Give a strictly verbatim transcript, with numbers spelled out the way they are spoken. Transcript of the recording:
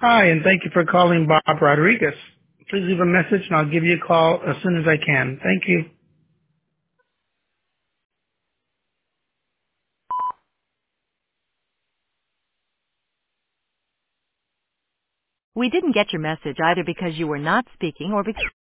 Hi, and thank you for calling Bob Rodriguez. Please leave a message and I'll give you a call as soon as I can. Thank you. We didn't get your message either because you were not speaking or because